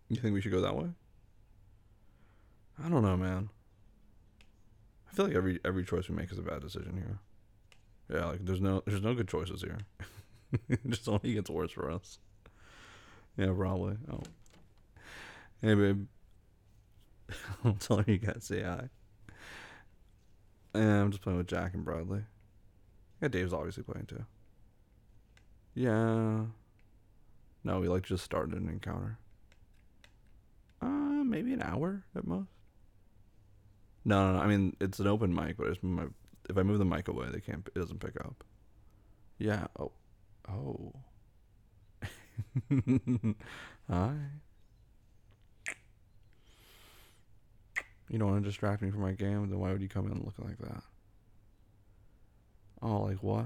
You think we should go that way? I don't know, man. I feel like every choice we make is a bad decision here. Yeah, like there's no good choices here. It just only gets worse for us. Yeah, probably. Oh, hey babe, I'll tell her you guys say hi. Yeah, I'm just playing with Jack and Bradley. Yeah, Dave's obviously playing too. Yeah. No, we like just started an encounter. Maybe an hour at most. No, no, no. I mean, it's an open mic, but if I move the mic away, they can't. It doesn't pick up. Yeah. Oh. Oh. Hi. You don't want to distract me from my game? Then why would you come in looking like that? Oh, like what?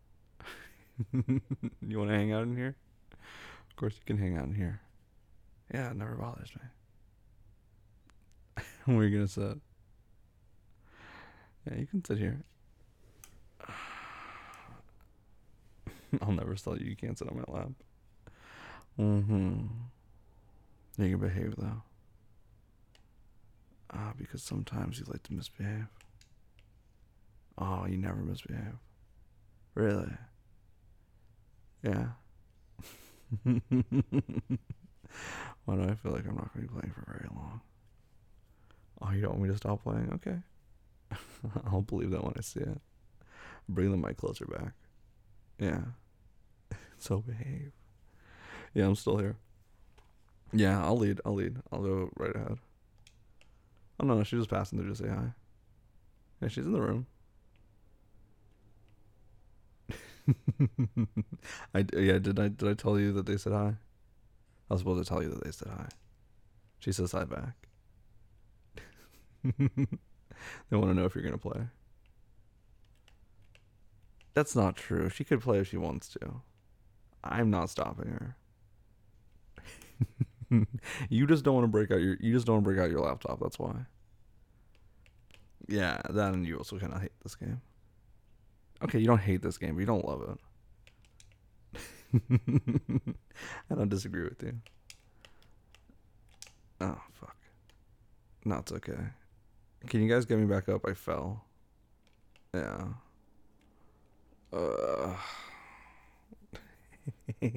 You want to hang out in here? Of course, you can hang out in here. Yeah, it never bothers me. Where are you gonna sit? Yeah, you can sit here. I'll never tell you you can't sit on my lap. Mm-hmm. You can behave though. Because sometimes you like to misbehave. Oh, you never misbehave. Really? Yeah. Why do I feel like I'm not going to be playing for very long? Oh, you don't want me to stop playing? Okay. I'll believe that when I see it. Bring the mic closer back. Yeah. So behave. Yeah, I'm still here. Yeah, I'll lead. I'll lead. I'll go right ahead. Oh, no, she's just passing through to say hi. Yeah, she's in the room. Did I tell you that they said hi? I was supposed to tell you that they said hi. She says hi back. They want to know if you're gonna play. That's not true. She could play if she wants to. I'm not stopping her. You just don't want to break out your laptop. That's why. Yeah, that and you also kind of hate this game. Okay, you don't hate this game, but you don't love it. I don't disagree with you. Oh fuck. No, it's okay. Can you guys get me back up? I fell. Yeah. Uh. What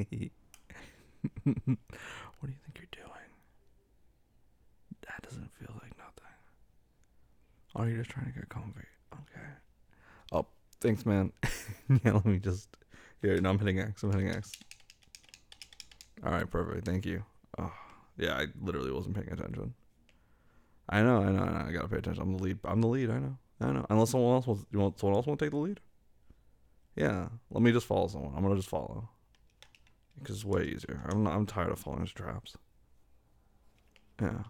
do you think you're doing? That doesn't feel like nothing. Oh, you're just trying to get comfy. Okay. Oh, thanks, man. Yeah, let me just. Here, no, I'm hitting X. I'm hitting X. All right, perfect. Thank you. Oh, yeah, I literally wasn't paying attention. I know, I know, I know. I gotta pay attention. I'm the lead. I'm the lead. I know. I know. Unless someone else wants, someone else want to take the lead? Yeah. Let me just follow someone. I'm gonna just follow because it's way easier. I'm tired of falling into traps. Yeah.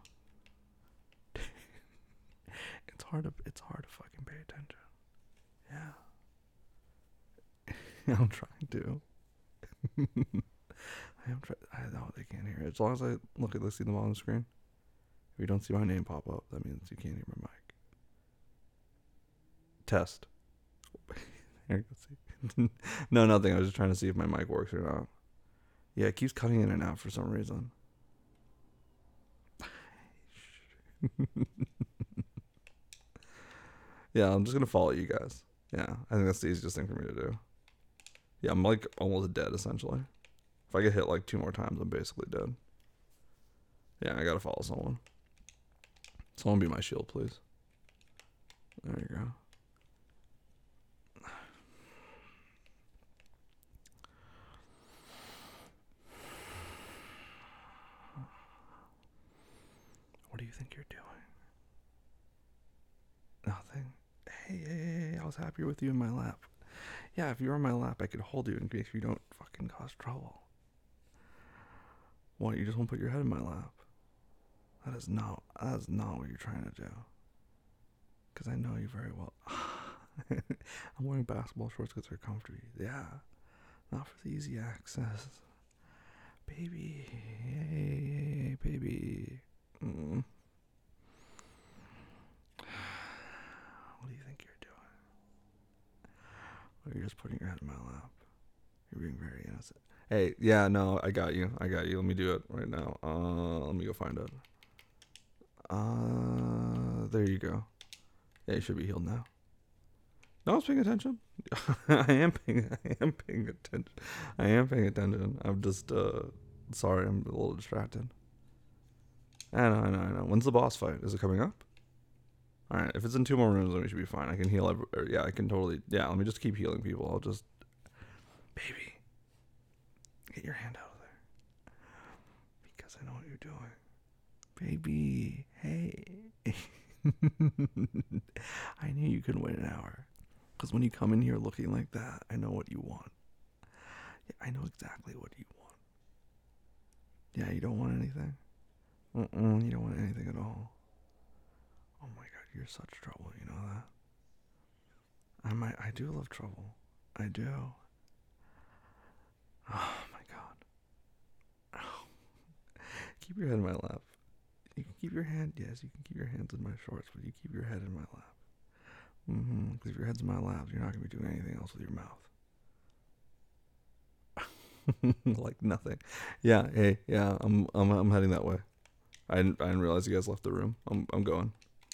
It's hard to fucking pay attention. Yeah. I'm trying to. I know they can't hear it. As long as I look at see them on the screen. If you don't see my name pop up, that means you can't hear my mic. Test. Here, let's see. No, nothing. I was just trying to see if my mic works or not. Yeah, it keeps cutting in and out for some reason. Yeah, I'm just gonna follow you guys. Yeah, I think that's the easiest thing for me to do. Yeah, I'm like almost dead essentially. If I get hit like two more times, I'm basically dead. Yeah, I gotta follow someone. Someone be my shield, please. There you go. What do you think you're doing? Nothing. Hey, I was happier with you in my lap. Yeah, if you were in my lap, I could hold you in case you don't fucking cause trouble. What? You just won't put your head in my lap? That is not what you're trying to do. Because I know you very well. I'm wearing basketball shorts because they're comfy. Yeah, not for the easy access, baby. Hey, baby. Mm. What do you think you're doing? Or you're just putting your head in my lap. You're being very innocent. Hey, yeah, no, I got you. I got you. Let me do it right now. Let me go find it. There you go. Yeah, you should be healed now. No one's paying attention. I am paying attention. I am paying attention. I'm just sorry, I'm a little distracted. I know. When's the boss fight? Is it coming up? Alright, if it's in 2 more rooms, then we should be fine. I can heal yeah, I can totally, yeah, let me just keep healing people. I'll just, baby, get your hand out of there. Because I know what you're doing. Baby, hey. I knew you couldn't wait an hour. Because when you come in here looking like that, I know what you want. Yeah, I know exactly what you want. Yeah, you don't want anything? You don't want anything at all. Oh my god, you're such trouble, you know that? I do love trouble. I do. Oh my god. Keep your head in my lap. You can keep your hand, yes, you can keep your hands in my shorts, but you keep your head in my lap. Because if your head's in my lap, you're not going to be doing anything else with your mouth. Like nothing. Yeah, hey, yeah, I'm heading that way. I didn't realize you guys left the room. I'm going.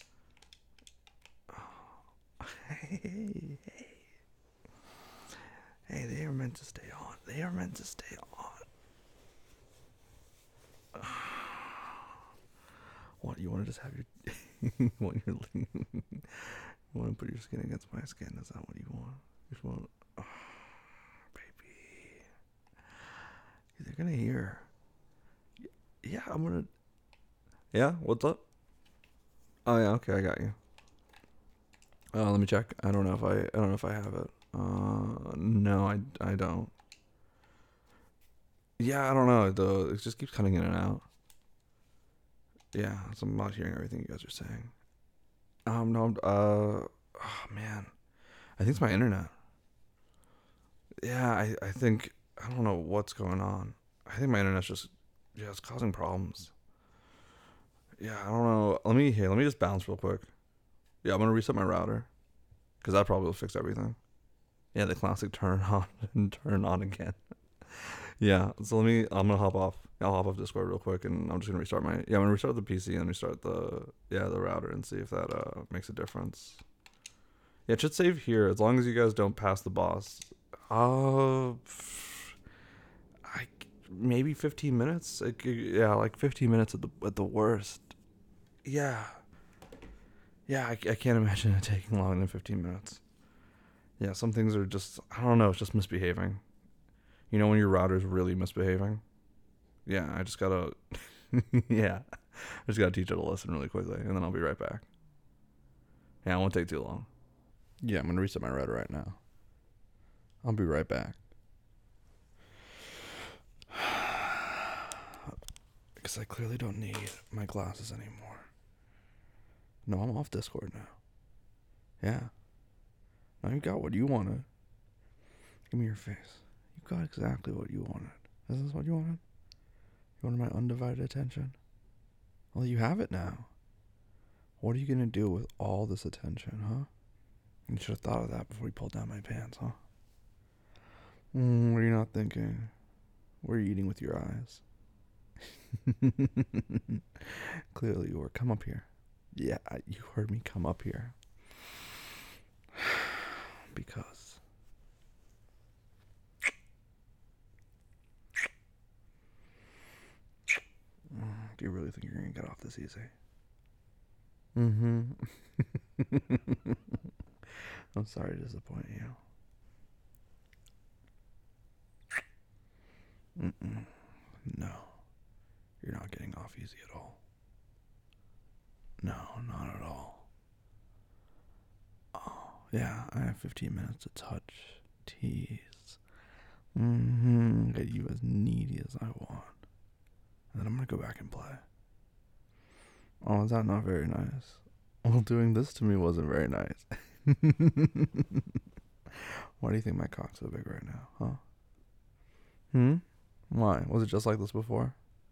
Hey, hey, they are meant to stay on. They are meant to stay on. What, you want to just have your want your you want to put your skin against my skin? Is that what you want? You just want, oh, baby. They're gonna hear. Yeah, I'm gonna. Yeah, what's up? Oh yeah, okay, I got you. Let me check. I don't know if I have it. No, I don't. Yeah, I don't know. It just keeps cutting in and out. Yeah, so I'm not hearing everything you guys are saying. No, oh man, I think it's my internet. Yeah, I think I don't know what's going on. I think my internet's just, yeah, it's causing problems. Yeah, I don't know. Let me just bounce real quick. Yeah, I'm gonna reset my router because that probably will fix everything. Yeah, the classic turn on and turn on again. Yeah, so I'm gonna hop off. I'll hop off Discord real quick, and I'm just gonna restart my. Yeah, I'm gonna restart the PC and restart the router and see if that makes a difference. Yeah, it should save here as long as you guys don't pass the boss. Uh, I maybe 15 minutes. Yeah, like 15 minutes at the worst. Yeah, yeah. I can't imagine it taking longer than 15 minutes. Yeah, some things are just, I don't know. It's just misbehaving. You know when your router's really misbehaving. Yeah, I just gotta. Yeah, I just gotta teach it a lesson really quickly, and then I'll be right back. Yeah, it won't take too long. Yeah, I'm gonna reset my router right now. I'll be right back. Because I clearly don't need my glasses anymore. No, I'm off Discord now. Yeah. Now you got what you wanted. Give me your face. You got exactly what you wanted. Is this what you wanted? You wanted my undivided attention? Well, you have it now. What are you gonna do with all this attention, huh? You should have thought of that before you pulled down my pants, huh? What are you not thinking? What are you eating with your eyes? Clearly you were. Come up here. Yeah, you heard me. Come up here. Because. Do you really think you're gonna get off this easy? I'm sorry to disappoint you. No, you're not getting off easy at all. No, not at all. Oh, yeah, I have 15 minutes to touch, tease. Get you as needy as I want. And then I'm gonna go back and play. Oh, is that not very nice? Well, doing this to me wasn't very nice. Why do you think my cock's so big right now, huh? Why? Was it just like this before?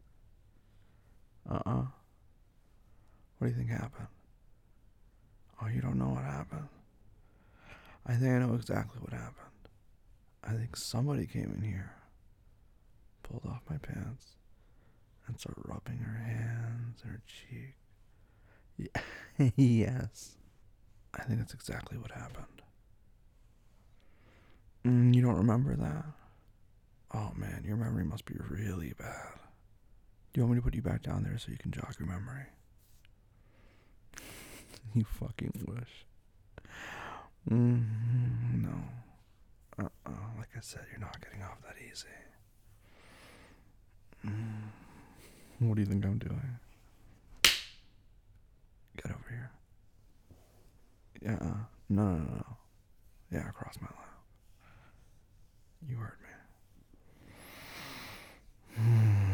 What do you think happened? Oh, you don't know what happened? I think I know exactly what happened. I think somebody came in here pulled off my pants and started rubbing her hands and her cheek. Yeah. Yes. I think that's exactly what happened. You don't remember that? Oh man, your memory must be really bad. Do you want me to put you back down there so you can jog your memory? You fucking wish. No. Like I said, you're not getting off that easy. What do you think I'm doing? Get over here. Yeah. No. Yeah, across my lap. You heard me.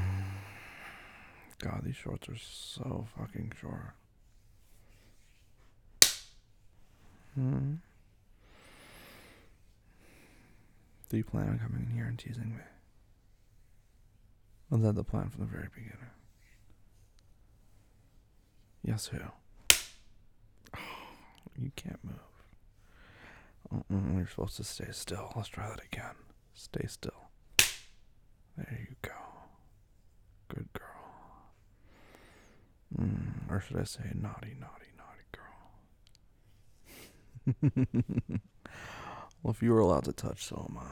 God, these shorts are so fucking short. Do you plan on coming in here and teasing me? Was that the plan from the very beginning? Yes, who? You can't move. You're supposed to stay still. Let's try that again. Stay still. There you go. Good girl. Or should I say naughty girl? Well, if you were allowed to touch, so am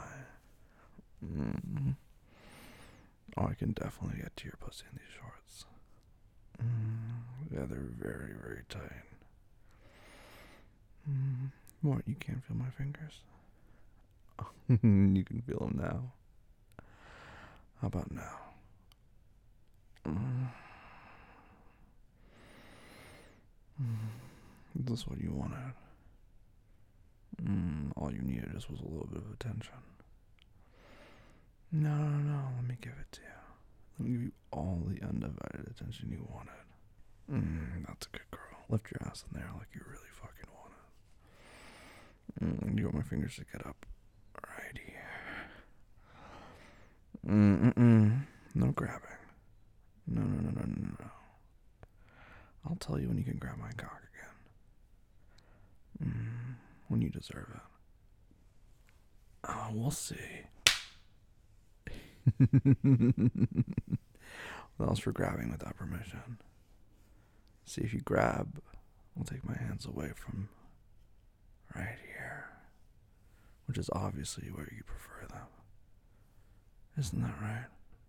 I. Oh, I can definitely get to your pussy in these shorts. Yeah, they're very, very tight. What, you can't feel my fingers? You can feel them now. How about now? Is this what you wanted? All you needed just was a little bit of attention. No, let me give it to you. Let me give you all the undivided attention you wanted. That's a good girl. Lift your ass in there like you really fucking wanted. You want my fingers to get up right here. No grabbing. No. I'll tell you when you can grab my cock again. When you deserve it. We'll see. What else for grabbing without permission? See, if you grab, I'll take my hands away from right here, which is obviously where you prefer them. Isn't that right?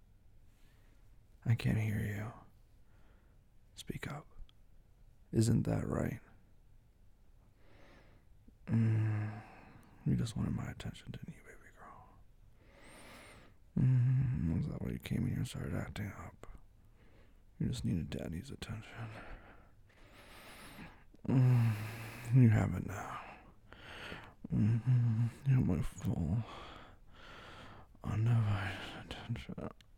I can't hear you. Speak up. Isn't that right? You just wanted my attention, didn't you, baby girl? Was that why you came in here and started acting up? You just needed daddy's attention. You have it now. You have my full, undivided attention.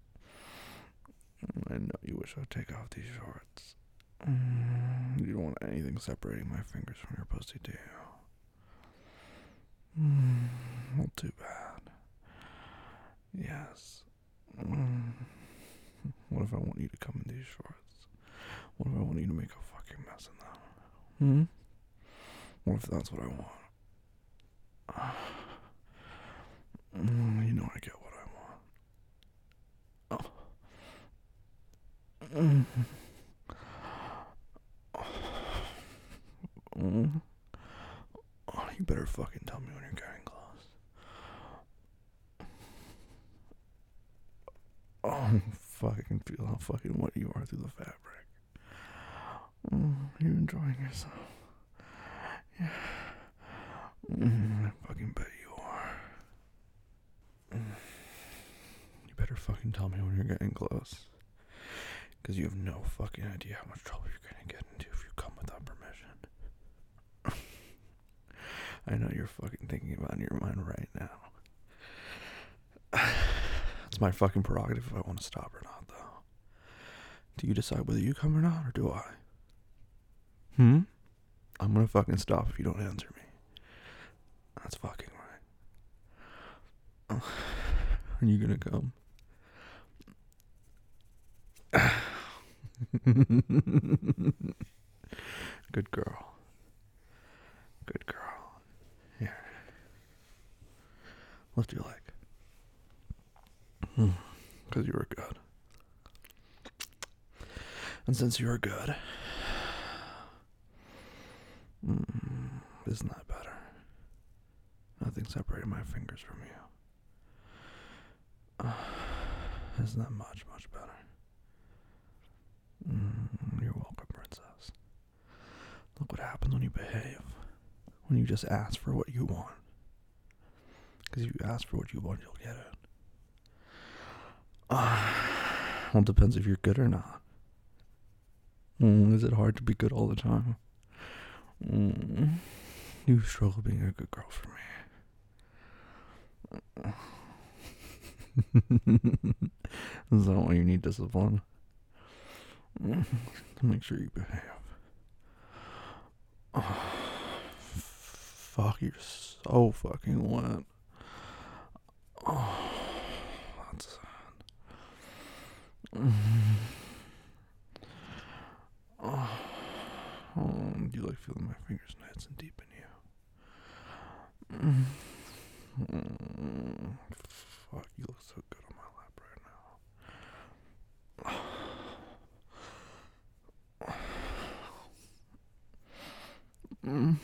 I know you wish I'd take off these shorts. You don't want anything separating my fingers from your pussy, do you? Well, too bad. Yes. What if I want you to come in these shorts? What if I want you to make a fucking mess in them? What if that's what I want? You know I get what I want. You better fucking tell me when you're getting close. Fuck, I can feel how fucking wet you are through the fabric. You're enjoying yourself. Yeah. I fucking bet you are. You better fucking tell me when you're getting close. Because you have no fucking idea how much trouble you're gonna get into if you come without permission. I know you're fucking thinking about it in your mind right now. It's my fucking prerogative if I want to stop or not, though. Do you decide whether you come or not, or do I? I'm gonna fucking stop if you don't answer me. That's fucking right. Are you gonna come? Good girl. Good girl. Here. Lift your leg. Because you were good. And since you were good, isn't that better? Nothing separated my fingers from you. Isn't that much, much better? You're welcome, princess. Look what happens when you behave. When you just ask for what you want. Because if you ask for what you want, you'll get it. Well, it depends if you're good or not. Is it hard to be good all the time? You struggle being a good girl for me. Is that why you need discipline? To make sure you behave. Fuck, you're so fucking wet. That's sad. Do you like feeling my fingers nice and deep in you? Fuck, you look so good on my lap right now.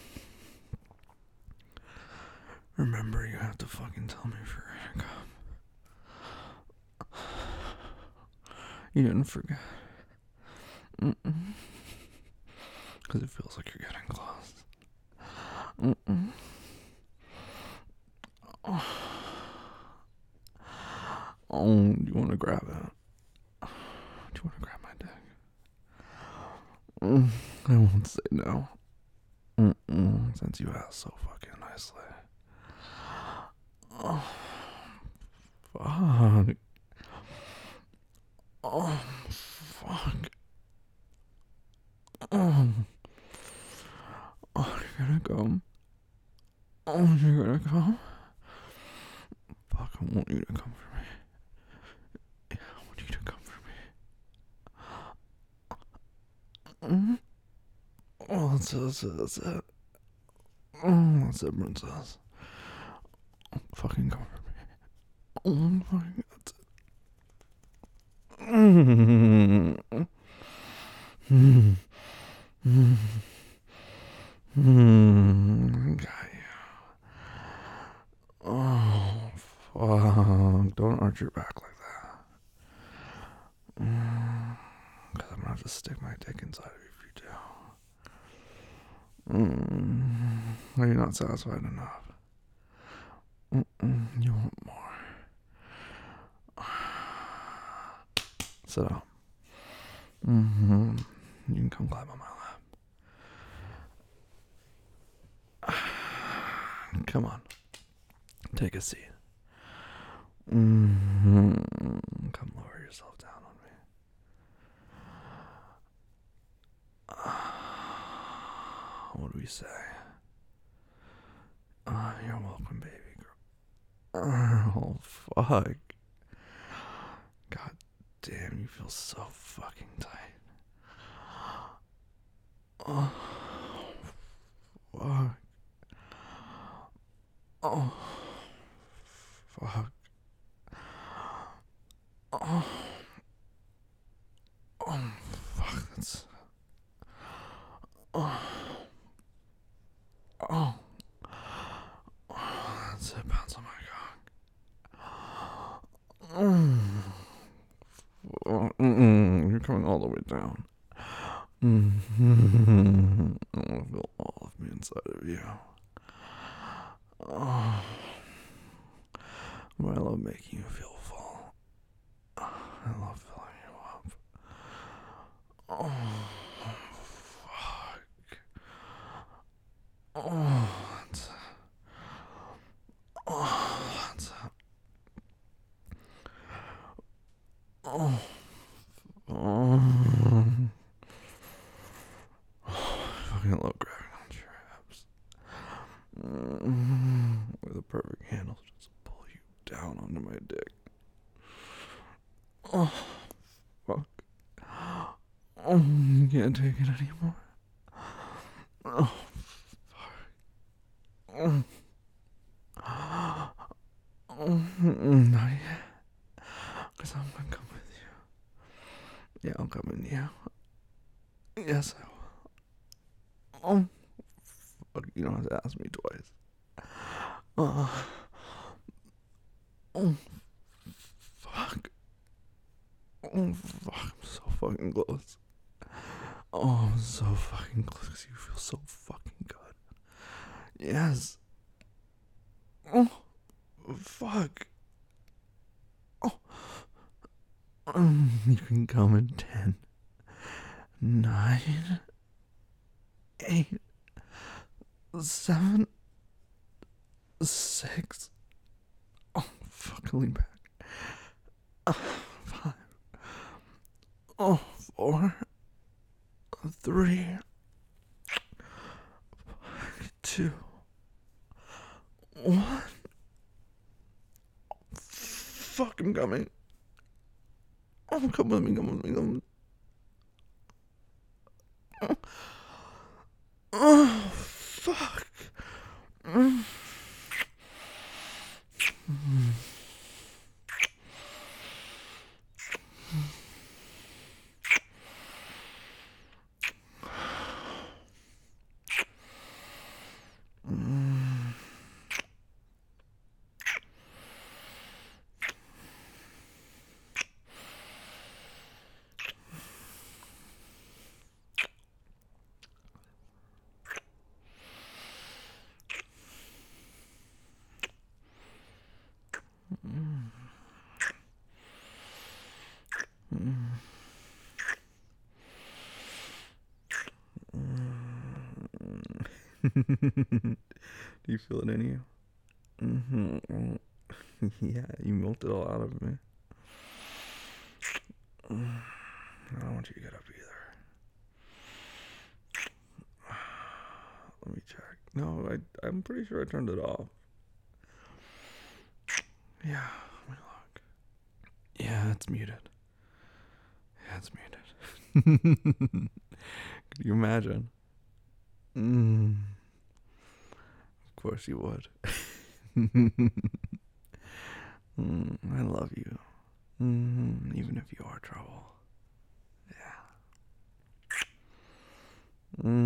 Remember, you have to fucking tell me if you're gonna come. You didn't forget. Because it feels like you're getting close. Do you want to grab it? Do you want to grab my dick? I won't say no. Since you asked so fucking nicely. Oh, fuck. Oh, fuck. Oh, you're gonna come. Oh, you're gonna come. Fuck, I want you to come for me. Yeah, I want you to come for me. Oh, that's it. That's it, princess. Oh, fucking come for me. Oh, fucking, that's it. Got you. Oh, fuck. Don't arch your back like that. Because I'm gonna have to stick my dick inside of you if you do. Are you not satisfied enough? You want more. Sit up. You can come climb on my lap. Come on. Take a seat. Come lower yourself down on me. What do we say? You're welcome, baby girl. Oh, fuck. God damn, you feel so fucking tight. Oh, fuck. Oh, fuck. Oh, fuck. That's. Oh, that's it. Bounce on my cock. You're coming all the way down. I want to feel all of me inside of you. Oh, but I love making you feel full. I love filling you up. Oh, fuck. Oh, that's. Oh, that's. Oh. Fucking love grabbing onto your abs. With a perfect handle to just pull you down onto my dick. Oh, fuck. Oh, you can't take it anymore. Oh, fuck. Not yet. Yes, I'm gonna come with you. Yeah, I'll come with you. Yes, I will. Oh, fuck, you don't have to ask me twice. Uh, oh, fuck. Oh, fuck. I'm so fucking close. Oh, I'm so fucking close. You feel so fucking good. Yes. Oh, fuck. Oh, you can come in 10, 9, 8, 7, 6. Oh, fuck, lean back. 5. Oh, 4, 3, 2, 1. Fuck, I'm coming. Oh, come with me, come with me, come with me. Oh, fuck. Mm. Do you feel it in you? Mm-hmm. Yeah, you milked it all out of me. I don't want you to get up either. Let me check. No, I'm pretty sure I turned it off. Yeah, let me look. Yeah, it's muted. Yeah, it's muted. Could you imagine? Of course you would. I love you. Even if you are trouble. Yeah.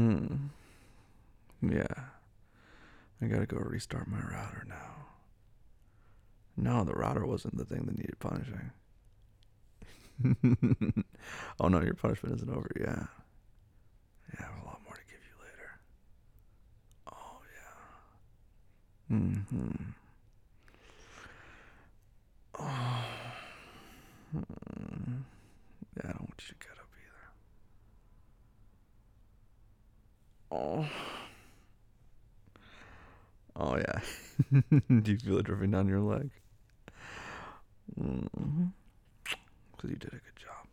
Yeah. I gotta go restart my router now. No, the router wasn't the thing that needed punishing. Oh no, your punishment isn't over yet. Yeah, I have a lot more to give you later. Oh yeah. Oh. Yeah, I don't want you to get up either. Oh. Oh yeah. Do you feel it dripping down your leg? Because you did a good job.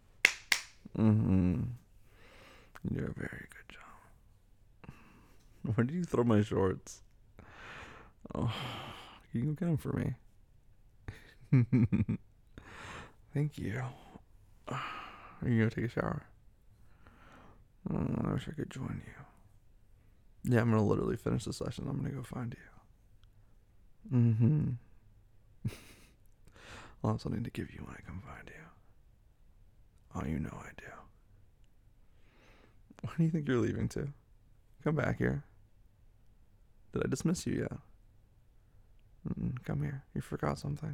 You did a very good job. Where did you throw my shorts? Oh, you can go get them for me. Thank you. Are you gonna take a shower? I wish I could join you. Yeah, I'm gonna literally finish the session. I'm gonna go find you. I'll have something to give you when I come find you. Oh, you know I do. Where do you think you're leaving to? Come back here. Did I dismiss you yet? Come here. You forgot something.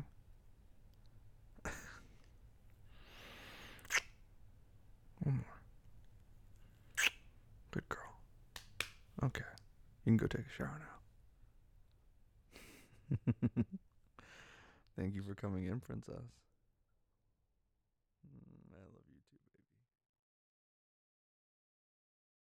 One more. Good girl. Okay. You can go take a shower now. Thank you for coming in, princess.